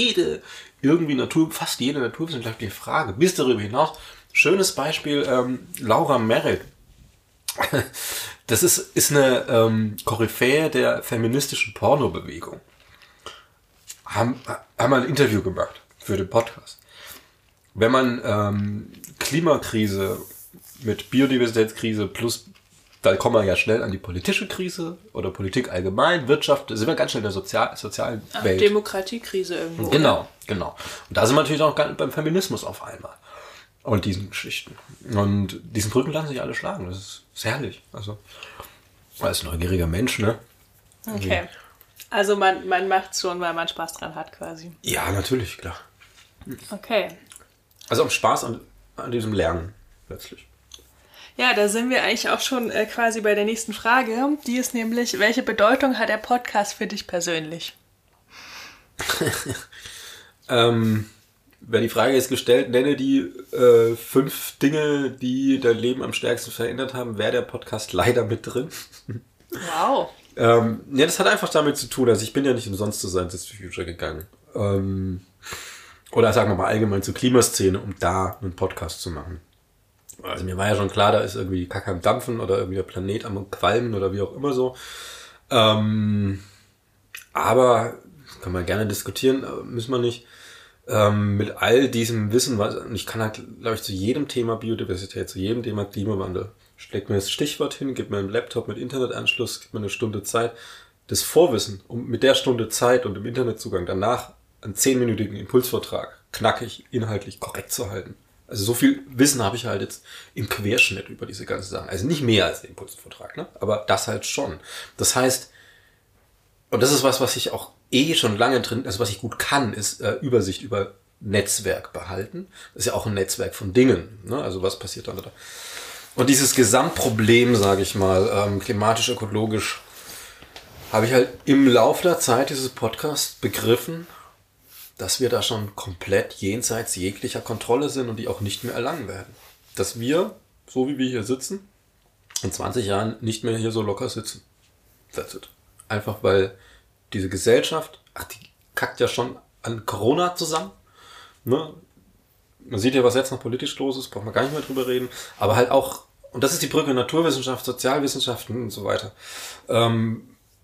fast jede naturwissenschaftliche Frage. Bis darüber hinaus. Schönes Beispiel, Laura Merritt. Das ist eine Koryphäe der feministischen Pornobewegung. Haben wir ein Interview gemacht für den Podcast. Wenn man Klimakrise mit Biodiversitätskrise plus, da kommen wir ja schnell an die politische Krise oder Politik allgemein, Wirtschaft, da sind wir ganz schnell in der sozialen Welt. Demokratiekrise irgendwo. Genau. Und da sind wir natürlich auch beim Feminismus auf einmal. Und diesen Geschichten. Und diesen Brücken lassen sich alle schlagen. Das ist herrlich. Also, als neugieriger Mensch, ne? Okay. Also man macht's schon, weil man Spaß dran hat quasi. Ja, natürlich, klar. Okay. Also Spaß an diesem Lernen plötzlich. Ja, da sind wir eigentlich auch schon quasi bei der nächsten Frage. Die ist nämlich, welche Bedeutung hat der Podcast für dich persönlich? Wer die Frage ist gestellt, nenne die 5 Dinge, die dein Leben am stärksten verändert haben, wäre der Podcast leider mit drin. Wow. Ja, das hat einfach damit zu tun, also ich bin ja nicht umsonst zu Scientists for Future gegangen. Oder sagen wir mal allgemein zur Klimaszene, um da einen Podcast zu machen. Also mir war ja schon klar, da ist irgendwie die Kacke am Dampfen oder irgendwie der Planet am Qualmen oder wie auch immer so. Aber kann man gerne diskutieren, müssen wir nicht. Mit all diesem Wissen, ich kann halt, glaube ich, zu jedem Thema Biodiversität, zu jedem Thema Klimawandel, schlägt mir das Stichwort hin, gibt mir einen Laptop mit Internetanschluss, gibt mir eine Stunde Zeit. Das Vorwissen, um mit der Stunde Zeit und dem Internetzugang danach einen 10-minütigen Impulsvortrag knackig, inhaltlich korrekt zu halten. Also so viel Wissen habe ich halt jetzt im Querschnitt über diese ganzen Sachen. Also nicht mehr als der Impulsvortrag, ne? Aber das halt schon. Das heißt, und das ist was ich auch schon lange drin, also was ich gut kann, ist Übersicht über Netzwerk behalten. Das ist ja auch ein Netzwerk von Dingen, ne? Also was passiert da? Und dieses Gesamtproblem, sage ich mal, klimatisch, ökologisch, habe ich halt im Laufe der Zeit dieses Podcasts begriffen, dass wir da schon komplett jenseits jeglicher Kontrolle sind und die auch nicht mehr erlangen werden. Dass wir, so wie wir hier sitzen, in 20 Jahren nicht mehr hier so locker sitzen. That's it. Einfach weil diese Gesellschaft, die kackt ja schon an Corona zusammen. Ne? Man sieht ja, was jetzt noch politisch los ist, braucht man gar nicht mehr drüber reden. Aber halt auch, und das ist die Brücke Naturwissenschaft, Sozialwissenschaften und so weiter.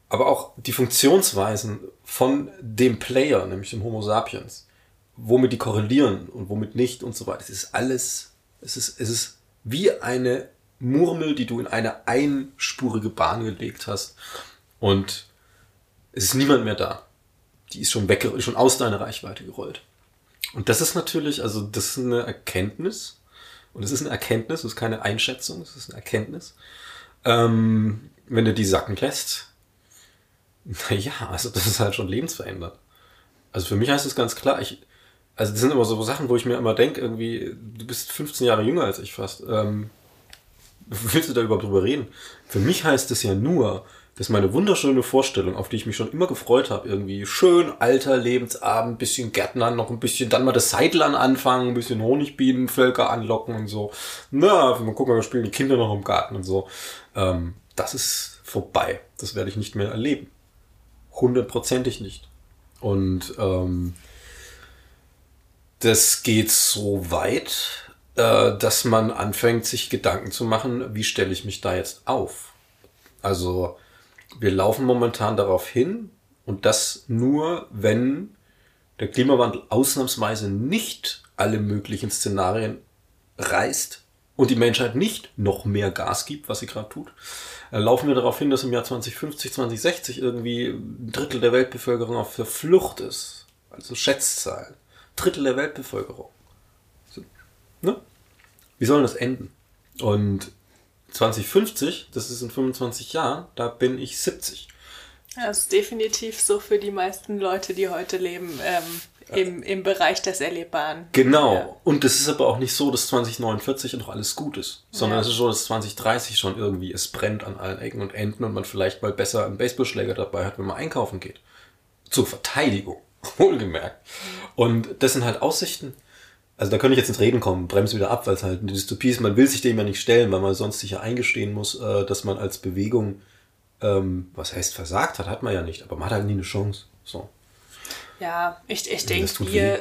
aber auch die Funktionsweisen von dem Player, nämlich dem Homo sapiens, womit die korrelieren und womit nicht und so weiter. Es ist alles, es ist wie eine Murmel, die du in eine einspurige Bahn gelegt hast und es ist niemand mehr da. Die ist schon weg, schon aus deiner Reichweite gerollt. Und das ist natürlich, also das ist eine Erkenntnis und es ist eine Erkenntnis, es ist keine Einschätzung, es ist eine Erkenntnis. Wenn du die sacken lässt, naja, also das ist halt schon lebensverändert. Also für mich heißt es ganz klar, also das sind immer so Sachen, wo ich mir immer denke, irgendwie, du bist 15 Jahre jünger als ich fast. Willst du da überhaupt drüber reden? Für mich heißt es ja nur, dass meine wunderschöne Vorstellung, auf die ich mich schon immer gefreut habe, irgendwie schön alter Lebensabend, bisschen Gärtnern, noch ein bisschen, dann mal das Seidlern anfangen, ein bisschen Honigbienenvölker anlocken und so. Na, mal gucken, wir spielen die Kinder noch im Garten und so. Das ist vorbei. Das werde ich nicht mehr erleben. 100%ig nicht. Und das geht so weit, dass man anfängt, sich Gedanken zu machen, wie stelle ich mich da jetzt auf? Also wir laufen momentan darauf hin und das nur, wenn der Klimawandel ausnahmsweise nicht alle möglichen Szenarien reißt und die Menschheit nicht noch mehr Gas gibt, was sie gerade tut, laufen wir darauf hin, dass im Jahr 2050, 2060 irgendwie ein Drittel der Weltbevölkerung auf der Flucht ist. Also Schätzzahlen. Drittel der Weltbevölkerung. So, ne? Wie soll das enden? Und 2050, das ist in 25 Jahren, da bin ich 70. Ja, das ist definitiv so für die meisten Leute, die heute leben, im Bereich des Erlebbaren. Genau. Ja. Und es ist aber auch nicht so, dass 2049 noch alles gut ist, sondern es ist so, dass 2030 schon irgendwie es brennt an allen Ecken und Enden und man vielleicht mal besser einen Baseballschläger dabei hat, wenn man einkaufen geht. Zur Verteidigung, wohlgemerkt. Und das sind halt Aussichten. Also da könnte ich jetzt ins Reden kommen, bremse wieder ab, weil es halt eine Dystopie ist. Man will sich dem ja nicht stellen, weil man sonst sich ja eingestehen muss, dass man als Bewegung, was heißt versagt hat man ja nicht, aber man hat halt nie eine Chance. So. Ja, ich denke,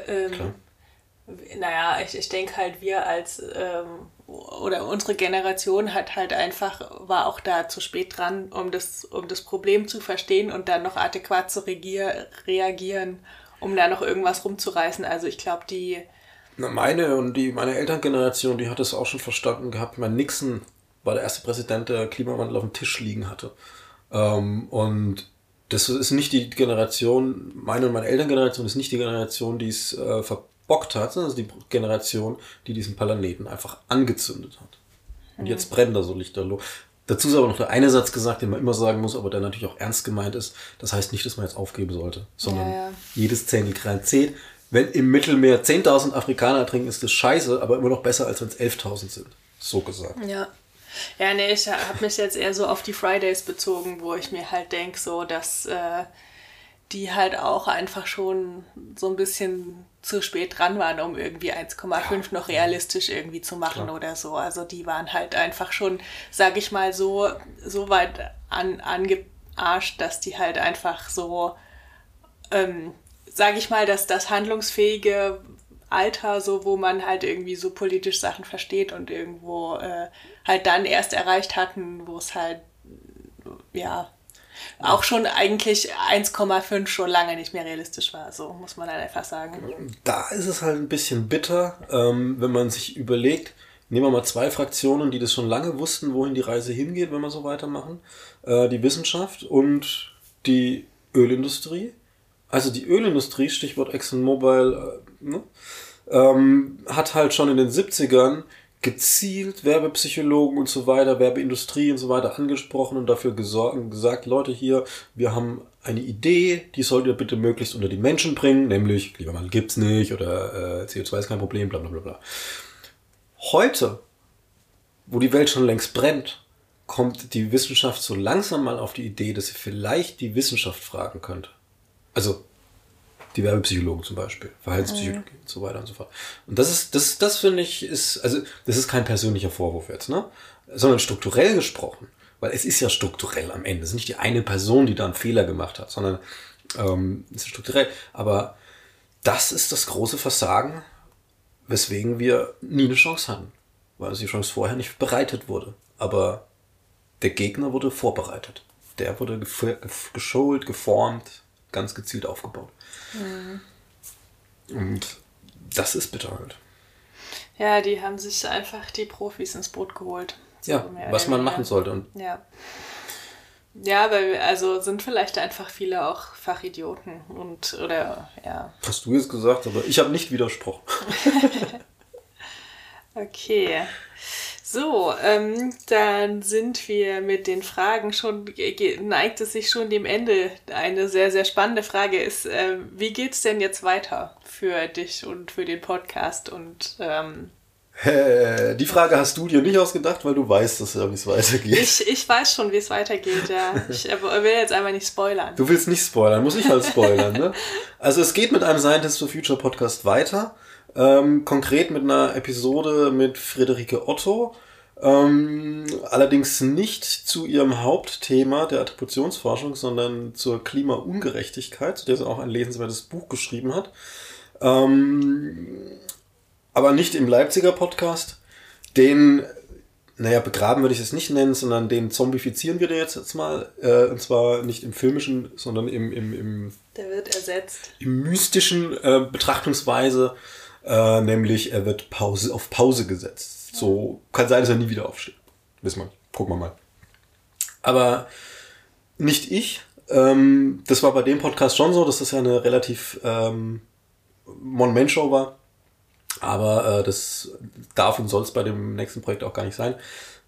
ich denke halt, wir als, oder unsere Generation war auch da zu spät dran, um das Problem zu verstehen und dann noch adäquat zu reagieren, um da noch irgendwas rumzureißen. Also ich glaube, meine Elterngeneration, die hat es auch schon verstanden gehabt. Nixon war der erste Präsident, der Klimawandel auf dem Tisch liegen hatte. Und das ist nicht die Generation, meine und meine Elterngeneration ist nicht die Generation, die es verbockt hat, sondern es ist die Generation, die diesen Planeten einfach angezündet hat. Und jetzt brennen da so Lichterloh. Dazu ist aber noch der eine Satz gesagt, den man immer sagen muss, aber der natürlich auch ernst gemeint ist. Das heißt nicht, dass man jetzt aufgeben sollte, sondern jedes Zehntelgrad zählt. Wenn im Mittelmeer 10.000 Afrikaner ertrinken, ist das scheiße, aber immer noch besser, als wenn es 11.000 sind. So gesagt. Ja. Ja, nee, ich habe mich jetzt eher so auf die Fridays bezogen, wo ich mir halt denke, so, dass die halt auch einfach schon so ein bisschen zu spät dran waren, um irgendwie 1,5 noch realistisch irgendwie zu machen oder so. Also die waren halt einfach schon, sag ich mal, so weit angearscht, dass die halt einfach so, sag ich mal, dass das handlungsfähige Alter, so wo man halt irgendwie so politisch Sachen versteht und irgendwo halt dann erst erreicht hatten, wo es halt, ja, auch schon eigentlich 1,5 schon lange nicht mehr realistisch war, so muss man dann einfach sagen. Da ist es halt ein bisschen bitter, wenn man sich überlegt, nehmen wir mal zwei Fraktionen, die das schon lange wussten, wohin die Reise hingeht, wenn wir so weitermachen, die Wissenschaft und die Ölindustrie. Also die Ölindustrie, Stichwort ExxonMobil, hat halt schon in den 70ern gezielt Werbepsychologen und so weiter, Werbeindustrie und so weiter angesprochen und dafür gesagt, Leute hier, wir haben eine Idee, die sollt ihr bitte möglichst unter die Menschen bringen, nämlich Klimawandel gibt's nicht oder CO2 ist kein Problem, bla bla bla bla. Heute, wo die Welt schon längst brennt, kommt die Wissenschaft so langsam mal auf die Idee, dass sie vielleicht die Wissenschaft fragen könnte. Also die Werbepsychologen zum Beispiel, Verhaltenspsychologie und so weiter und so fort. Und das finde ich, das ist kein persönlicher Vorwurf jetzt, ne? Sondern strukturell gesprochen, weil es ist ja strukturell am Ende. Es ist nicht die eine Person, die da einen Fehler gemacht hat, sondern es ist strukturell. Aber das ist das große Versagen, weswegen wir nie eine Chance hatten, weil die Chance vorher nicht bereitet wurde. Aber der Gegner wurde vorbereitet. der wurde geschult, geformt, ganz gezielt aufgebaut. Und das ist bitter halt. Ja, die haben sich einfach die Profis ins Boot geholt. So ja, was man machen sollte. Und ja, weil also sind vielleicht einfach viele auch Fachidioten oder. Hast du jetzt gesagt, aber ich habe nicht widersprochen. Okay. So, dann sind wir mit den Fragen schon, neigt es sich schon dem Ende. Eine sehr, sehr spannende Frage ist, wie geht's denn jetzt weiter für dich und für den Podcast? Und die Frage hast du dir nicht ausgedacht, weil du weißt, wie es weitergeht. Ich weiß schon, wie es weitergeht, ja. Ich will jetzt einfach nicht spoilern. Du willst nicht spoilern, muss ich halt spoilern, ne? Also es geht mit einem Scientist for Future Podcast weiter. Konkret mit einer Episode mit Friederike Otto. Allerdings nicht zu ihrem Hauptthema der Attributionsforschung, sondern zur Klimaungerechtigkeit, zu der sie auch ein lesenswertes Buch geschrieben hat. Aber nicht im Leipziger Podcast. Den, begraben würde ich es nicht nennen, sondern den zombifizieren wir jetzt mal. Und zwar nicht im filmischen, sondern im der wird ersetzt. Im mystischen Betrachtungsweise. Nämlich er wird auf Pause gesetzt. So kann sein, dass er nie wieder aufsteht. Wissen wir. Gucken wir mal. Aber nicht ich. Das war bei dem Podcast schon so, dass das ja eine relativ One-Man-Show war. Aber das darf und soll es bei dem nächsten Projekt auch gar nicht sein.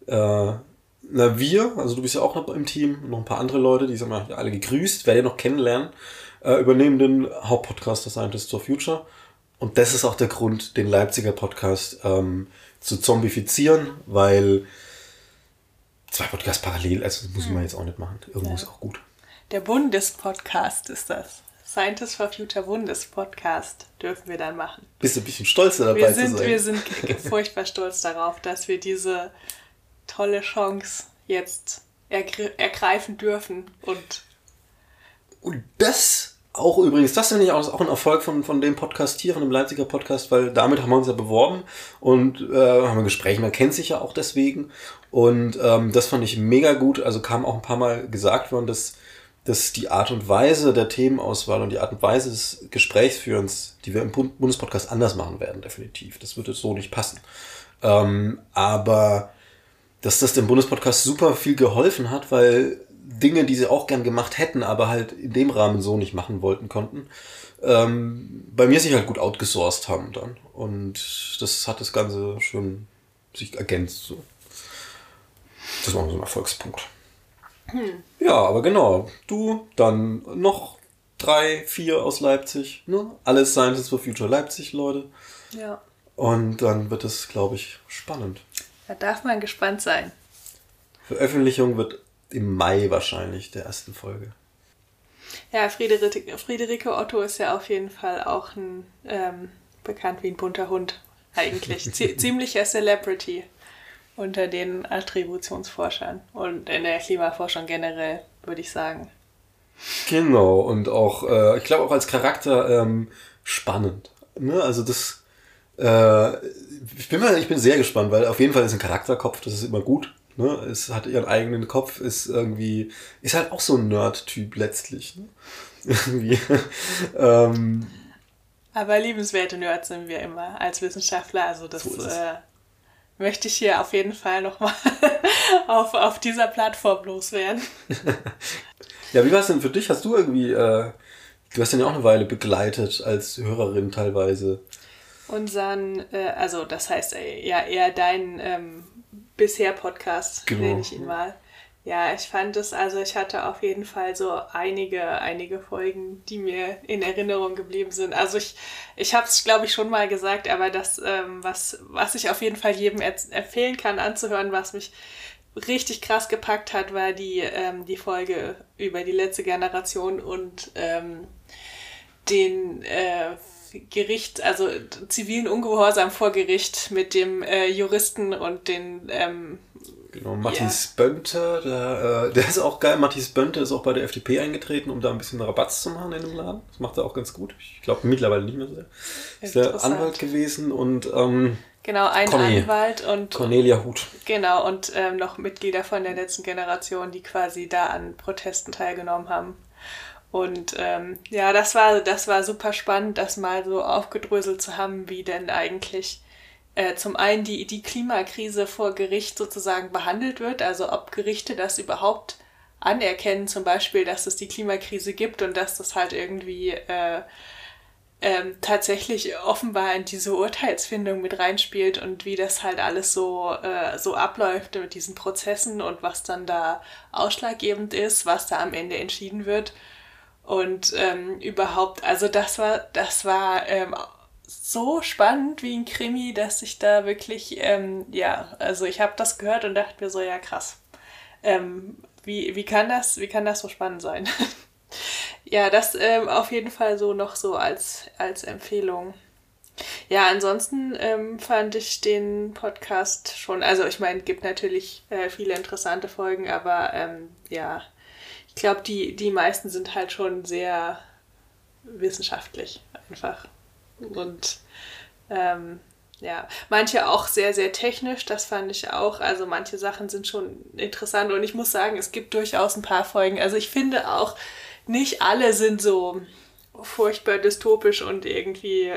Also du bist ja auch noch im Team, noch ein paar andere Leute, die sind ja alle gegrüßt, werdet ihr noch kennenlernen, übernehmen den Hauptpodcast der Scientists for Future. Und das ist auch der Grund, den Leipziger Podcast zu zombifizieren, weil 2 Podcasts parallel, also das muss man jetzt auch nicht machen. Irgendwo ist auch gut. Der Bundespodcast ist das. Scientists for Future Bundespodcast dürfen wir dann machen. Bist du ein bisschen stolz dabei zu sein? Wir sind furchtbar stolz darauf, dass wir diese tolle Chance jetzt ergreifen dürfen. Und das auch übrigens, das finde ich auch ein Erfolg von dem Podcast hier, von dem Leipziger Podcast, weil damit haben wir uns ja beworben und haben ein Gespräch, man kennt sich ja auch deswegen und das fand ich mega gut, also kam auch ein paar Mal gesagt worden, dass die Art und Weise der Themenauswahl und die Art und Weise des Gesprächsführens, die wir im Bundespodcast anders machen werden, definitiv. Das wird jetzt so nicht passen. Aber dass das dem Bundespodcast super viel geholfen hat, weil Dinge, die sie auch gern gemacht hätten, aber halt in dem Rahmen so nicht machen konnten, bei mir sich halt gut outgesourced haben dann. Und das hat das Ganze schon sich ergänzt. So. Das war so ein Erfolgspunkt. Ja, aber genau. Du, dann noch 3, 4 aus Leipzig. Ne? Alles Scientists for Future Leipzig, Leute. Ja. Und dann wird es, glaube ich, spannend. Da darf man gespannt sein. Veröffentlichung wird im Mai wahrscheinlich der ersten Folge. Ja, Friederike Otto ist ja auf jeden Fall auch bekannt wie ein bunter Hund eigentlich. Ziemlicher Celebrity unter den Attributionsforschern und in der Klimaforschung generell, würde ich sagen. Genau, und auch, ich glaube auch als Charakter spannend. Ne? Also das, ich bin sehr gespannt, weil auf jeden Fall ist ein Charakterkopf, das ist immer gut. Ne? Es hat ihren eigenen Kopf, ist halt auch so ein Nerd-Typ letztlich. Ne? Irgendwie. Aber liebenswerte Nerds sind wir immer als Wissenschaftler, also das so möchte ich hier auf jeden Fall nochmal auf dieser Plattform loswerden. Ja, wie war es denn für dich? Hast du irgendwie, du hast den ja auch eine Weile begleitet als Hörerin teilweise. Unseren, also das heißt ja eher deinen Bisher-Podcast, genau. Nenne ich ihn mal. Ja, ich fand es, also ich hatte auf jeden Fall so einige Folgen, die mir in Erinnerung geblieben sind. Also ich habe es, glaube ich, schon mal gesagt, aber das, was ich auf jeden Fall jedem empfehlen kann anzuhören, was mich richtig krass gepackt hat, war die Folge über die letzte Generation und den Gericht, also zivilen Ungehorsam vor Gericht mit dem Juristen und den genau, Matthias Bönte, der ist auch geil. Matthias Bönte ist auch bei der FDP eingetreten, um da ein bisschen Rabatz zu machen in dem Laden. Das macht er auch ganz gut. Ich glaube mittlerweile nicht mehr so sehr. Ist der Anwalt gewesen und Genau, ein Anwalt und Cornelia Huth. Genau, und noch Mitglieder von der letzten Generation, die quasi da an Protesten teilgenommen haben. Und ja, das war super spannend, das mal so aufgedröselt zu haben, wie denn eigentlich zum einen die Klimakrise vor Gericht sozusagen behandelt wird, also ob Gerichte das überhaupt anerkennen, zum Beispiel, dass es die Klimakrise gibt und dass das halt irgendwie tatsächlich offenbar in diese Urteilsfindung mit reinspielt und wie das halt alles so abläuft mit diesen Prozessen und was dann da ausschlaggebend ist, was da am Ende entschieden wird. Und überhaupt, also das war so spannend wie ein Krimi, dass ich da wirklich, also ich habe das gehört und dachte mir so, ja krass, wie kann das so spannend sein? Ja, das auf jeden Fall so noch so als Empfehlung. Ja, ansonsten fand ich den Podcast schon, also ich meine, es gibt natürlich viele interessante Folgen, aber ja, ich glaube, die meisten sind halt schon sehr wissenschaftlich einfach. Und ja, manche auch sehr, sehr technisch, das fand ich auch. Also manche Sachen sind schon interessant und ich muss sagen, es gibt durchaus ein paar Folgen. Also ich finde auch, nicht alle sind so furchtbar dystopisch und irgendwie,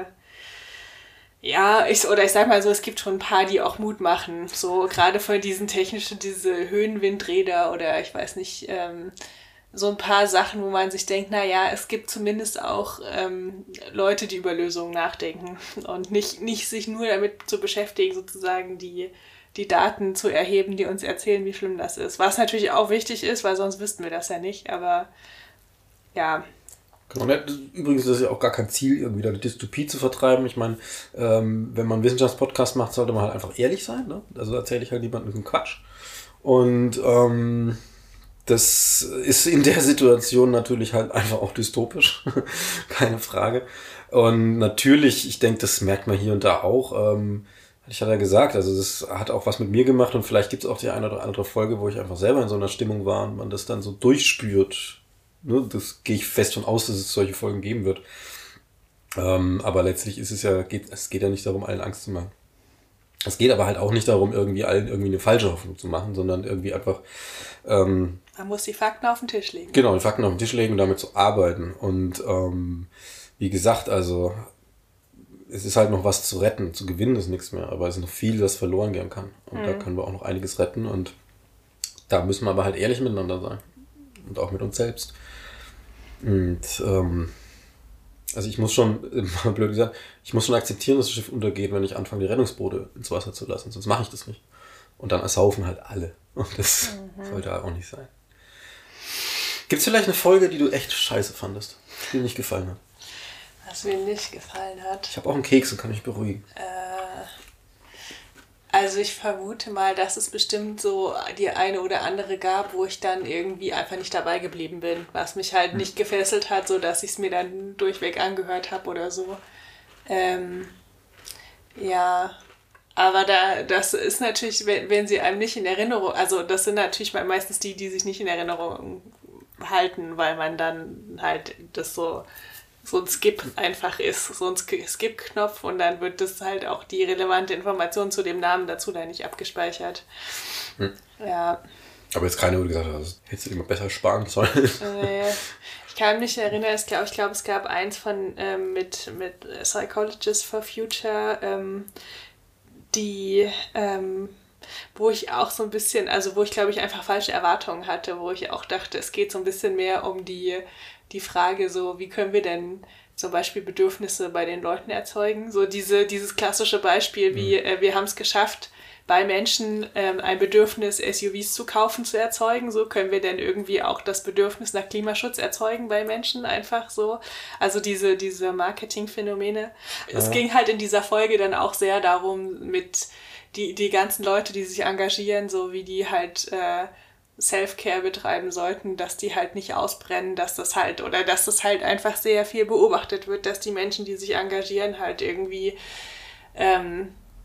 ich sag mal so, es gibt schon ein paar, die auch Mut machen. So gerade von diesen technischen, diese Höhenwindräder oder ich weiß nicht, so ein paar Sachen, wo man sich denkt, naja, es gibt zumindest auch Leute, die über Lösungen nachdenken und nicht sich nur damit zu beschäftigen, sozusagen die Daten zu erheben, die uns erzählen, wie schlimm das ist. Was natürlich auch wichtig ist, weil sonst wüssten wir das ja nicht, aber ja. Genau. Übrigens ist es ja auch gar kein Ziel, irgendwie da die Dystopie zu vertreiben. Ich meine, wenn man einen Wissenschaftspodcast macht, sollte man halt einfach ehrlich sein. Ne? Also erzähle ich halt niemandem Quatsch. Und das ist in der Situation natürlich halt einfach auch dystopisch. Keine Frage. Und natürlich, ich denke, das merkt man hier und da auch. Ich hatte ja gesagt, also das hat auch was mit mir gemacht und vielleicht gibt es auch die eine oder andere Folge, wo ich einfach selber in so einer Stimmung war und man das dann so durchspürt. Ne? Das gehe ich fest von aus, dass es solche Folgen geben wird. Aber letztlich ist es geht ja nicht darum, allen Angst zu machen. Es geht aber halt auch nicht darum, irgendwie allen irgendwie eine falsche Hoffnung zu machen, sondern irgendwie einfach man muss die Fakten auf den Tisch legen. Genau, die Fakten auf den Tisch legen und damit zu arbeiten. Und wie gesagt, also es ist halt noch was zu retten. Zu gewinnen ist nichts mehr, aber es ist noch viel, das verloren gehen kann. Und da können wir auch noch einiges retten. Und da müssen wir aber halt ehrlich miteinander sein. Und auch mit uns selbst. Und also ich muss schon, blöd gesagt, ich muss schon akzeptieren, dass das Schiff untergeht, wenn ich anfange, die Rettungsboote ins Wasser zu lassen. Sonst mache ich das nicht. Und dann ersaufen halt alle. Und das sollte auch nicht sein. Gibt es vielleicht eine Folge, die du echt scheiße fandest, die dir nicht gefallen hat? Was mir nicht gefallen hat? Ich habe auch einen Keks und kann mich beruhigen. Also ich vermute mal, dass es bestimmt so die eine oder andere gab, wo ich dann irgendwie einfach nicht dabei geblieben bin, was mich halt nicht gefesselt hat, so dass ich es mir dann durchweg angehört habe oder so. Ja, aber das ist natürlich, wenn sie einem nicht in Erinnerung, also das sind natürlich meistens die sich nicht in Erinnerung halten, weil man dann halt das so ein Skip einfach ist, so ein Skip-Knopf und dann wird das halt auch die relevante Information zu dem Namen dazu da nicht abgespeichert. Ja. Aber jetzt keine, wo du gesagt hast, das hättest du dir mal besser sparen sollen. Ich kann mich erinnern, ich glaube, es gab eins von mit Psychologists for Future, die wo ich auch so ein bisschen, also wo ich glaube ich einfach falsche Erwartungen hatte, wo ich auch dachte, es geht so ein bisschen mehr um die Frage so, wie können wir denn zum Beispiel Bedürfnisse bei den Leuten erzeugen? So dieses klassische Beispiel, wie wir haben es geschafft, bei Menschen ein Bedürfnis, SUVs zu kaufen, zu erzeugen. So können wir denn irgendwie auch das Bedürfnis nach Klimaschutz erzeugen bei Menschen einfach so. Also diese Marketingphänomene. Ja. Es ging halt in dieser Folge dann auch sehr darum, mit die ganzen Leute, die sich engagieren, so wie die halt Self-Care betreiben sollten, dass die halt nicht ausbrennen, dass das halt einfach sehr viel beobachtet wird, dass die Menschen, die sich engagieren, halt irgendwie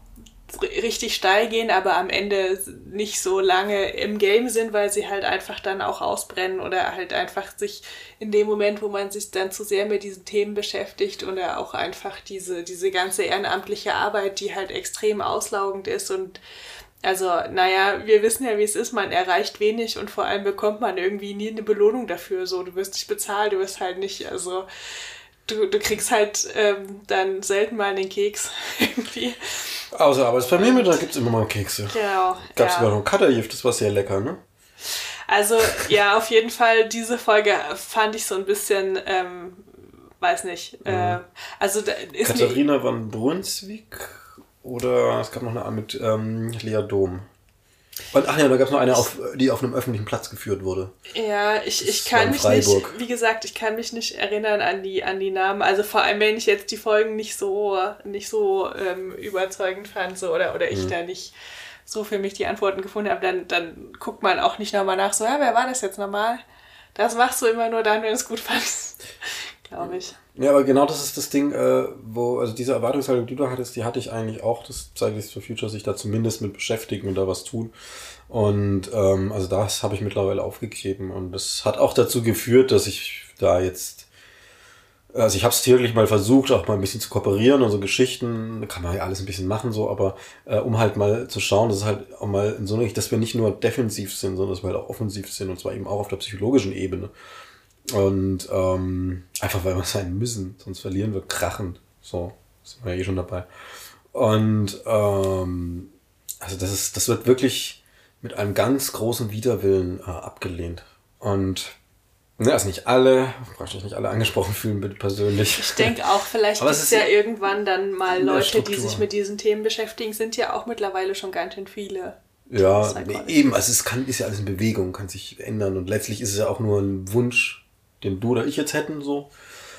richtig steil gehen, aber am Ende nicht so lange im Game sind, weil sie halt einfach dann auch ausbrennen oder halt einfach sich in dem Moment, wo man sich dann zu sehr mit diesen Themen beschäftigt oder auch einfach diese ganze ehrenamtliche Arbeit, die halt extrem auslaugend ist und also, naja, wir wissen ja, wie es ist, man erreicht wenig und vor allem bekommt man irgendwie nie eine Belohnung dafür, so, du wirst nicht bezahlt, du wirst halt nicht, also du kriegst halt dann selten mal einen Keks irgendwie. Außer Arbeitsfamilie, da gibt es immer mal Kekse. Genau. Gab es sogar noch ein Cuttergift, das war sehr lecker, ne? Also, ja, auf jeden Fall, diese Folge fand ich so ein bisschen, weiß nicht, also da ist Katharina van Brunswick oder es gab noch eine mit Lea Dom. Und ach ja, da gab es noch eine, die auf einem öffentlichen Platz geführt wurde. Ja, ich kann mich nicht, wie gesagt, ich kann mich nicht erinnern an die Namen. Also vor allem, wenn ich jetzt die Folgen nicht so überzeugend fand, so oder ich da nicht so für mich die Antworten gefunden habe, dann guckt man auch nicht nochmal nach, so, ja, wer war das jetzt nochmal? Das machst du immer nur dann, wenn du es gut fandst, glaube ich. Ja, aber genau das ist das Ding, also diese Erwartungshaltung, die du hattest, die hatte ich eigentlich auch, das Cyclists for Future sich da zumindest mit beschäftigen und da was tun. Und also das habe ich mittlerweile aufgegeben und das hat auch dazu geführt, dass ich da jetzt, also ich habe es täglich mal versucht, auch mal ein bisschen zu kooperieren und so Geschichten, kann man ja alles ein bisschen machen so, aber um halt mal zu schauen, dass es halt auch mal in so eine, dass wir nicht nur defensiv sind, sondern dass wir halt auch offensiv sind und zwar eben auch auf der psychologischen Ebene. Und einfach weil wir sein müssen, sonst verlieren wir krachend. So, sind wir ja eh schon dabei. Und also das wird wirklich mit einem ganz großen Widerwillen abgelehnt. Und also nicht alle, praktisch nicht alle angesprochen fühlen, bitte persönlich. Ich denke auch, vielleicht gibt es ja irgendwann dann mal Leute, die sich mit diesen Themen beschäftigen, sind ja auch mittlerweile schon ganz schön viele. Ja, eben, also ist ja alles in Bewegung, kann sich ändern und letztlich ist es ja auch nur ein Wunsch, den du oder ich jetzt hätten, so.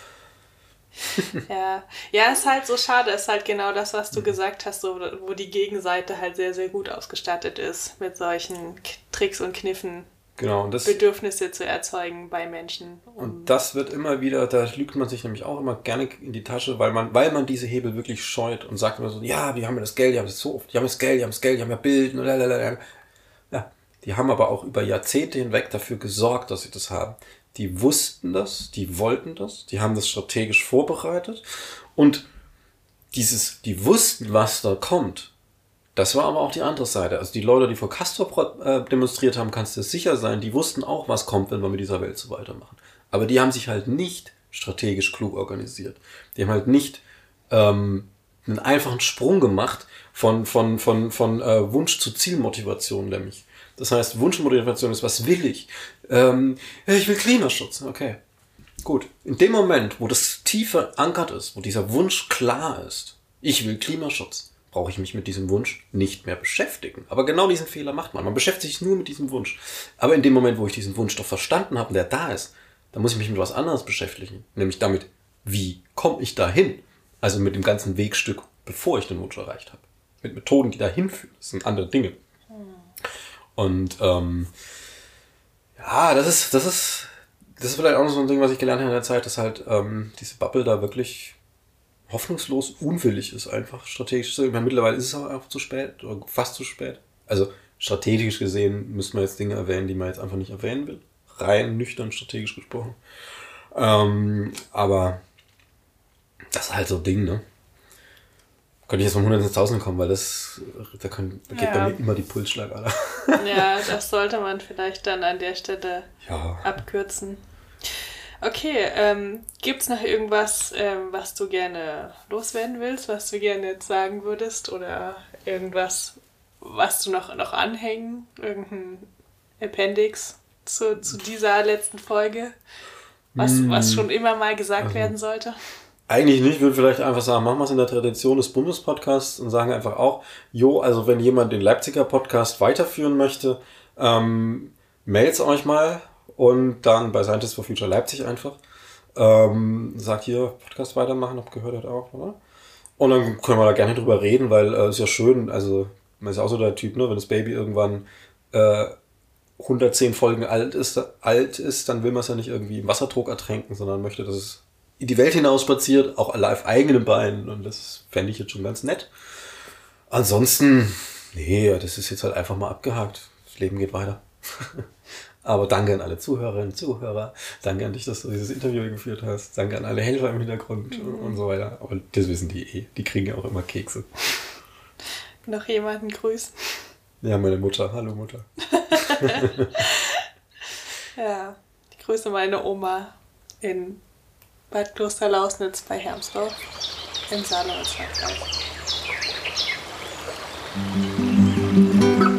Ja, ist halt so schade, ist halt genau das, was du gesagt hast, so, wo die Gegenseite halt sehr, sehr gut ausgestattet ist mit solchen Tricks und Kniffen, genau, und das, Bedürfnisse zu erzeugen bei Menschen. Und das wird immer wieder, da lügt man sich nämlich auch immer gerne in die Tasche, weil man diese Hebel wirklich scheut und sagt immer so, ja, die haben ja das Geld, die haben das so oft, die haben das Geld, die haben ja Bild, ja, die haben aber auch über Jahrzehnte hinweg dafür gesorgt, dass sie das haben. Die wussten das, die wollten das, die haben das strategisch vorbereitet und die wussten, was da kommt. Das war aber auch die andere Seite. Also die Leute, die vor Castor demonstriert haben, kannst du sicher sein, die wussten auch, was kommt, wenn wir mit dieser Welt so weitermachen. Aber die haben sich halt nicht strategisch klug organisiert. Die haben halt nicht einen einfachen Sprung gemacht von Wunsch zu Zielmotivation, nämlich. Das heißt, Wunschmotivation ist, was will ich? Ich will Klimaschutz. Okay, gut. In dem Moment, wo das tief verankert ist, wo dieser Wunsch klar ist, ich will Klimaschutz, brauche ich mich mit diesem Wunsch nicht mehr beschäftigen. Aber genau diesen Fehler macht man. Man beschäftigt sich nur mit diesem Wunsch. Aber in dem Moment, wo ich diesen Wunsch doch verstanden habe, der da ist, dann muss ich mich mit was anderes beschäftigen. Nämlich damit, wie komme ich dahin? Also mit dem ganzen Wegstück, bevor ich den Wunsch erreicht habe. Mit Methoden, die dahin führen. Das sind andere Dinge. Und ja, das ist vielleicht auch noch so ein Ding, was ich gelernt habe in der Zeit, dass halt diese Bubble da wirklich hoffnungslos unwillig ist, einfach strategisch zu sein. Mittlerweile ist es auch einfach zu spät oder fast zu spät. Also strategisch gesehen müssen wir jetzt Dinge erwähnen, die man jetzt einfach nicht erwähnen will. Rein nüchtern strategisch gesprochen. Aber das ist halt so ein Ding, ne? Könnte ich jetzt von 100 ins 1000 kommen, weil da geht bei mir immer die Pulsschlagader. Ja, das sollte man vielleicht dann an der Stelle abkürzen. Okay, gibt's noch irgendwas, was du gerne loswerden willst, was du gerne jetzt sagen würdest oder irgendwas, was du noch anhängen, irgendein Appendix zu dieser letzten Folge, was schon immer mal gesagt werden sollte? Eigentlich nicht, ich würde vielleicht einfach sagen, machen wir es in der Tradition des Bundespodcasts und sagen einfach auch, also wenn jemand den Leipziger Podcast weiterführen möchte, mailt's euch mal und dann bei Scientists for Future Leipzig einfach. Sagt hier, Podcast weitermachen, habt gehört, hat auch, oder? Und dann können wir da gerne drüber reden, weil ist ja schön, also man ist auch so der Typ, ne, wenn das Baby irgendwann 110 Folgen alt ist, dann will man es ja nicht irgendwie im Wasserdruck ertränken, sondern möchte, dass es in die Welt hinaus spaziert, auch alle auf eigenen Beinen und das fände ich jetzt schon ganz nett. Ansonsten, nee, das ist jetzt halt einfach mal abgehakt. Das Leben geht weiter. Aber danke an alle Zuhörerinnen und Zuhörer. Danke an dich, dass du dieses Interview geführt hast. Danke an alle Helfer im Hintergrund und so weiter. Aber das wissen die eh. Die kriegen ja auch immer Kekse. Noch jemanden grüßen? Ja, meine Mutter. Hallo Mutter. Ja, ich grüße meine Oma in Bad Klosterlausnitz bei Hermsdorf im Saale und Landkreis.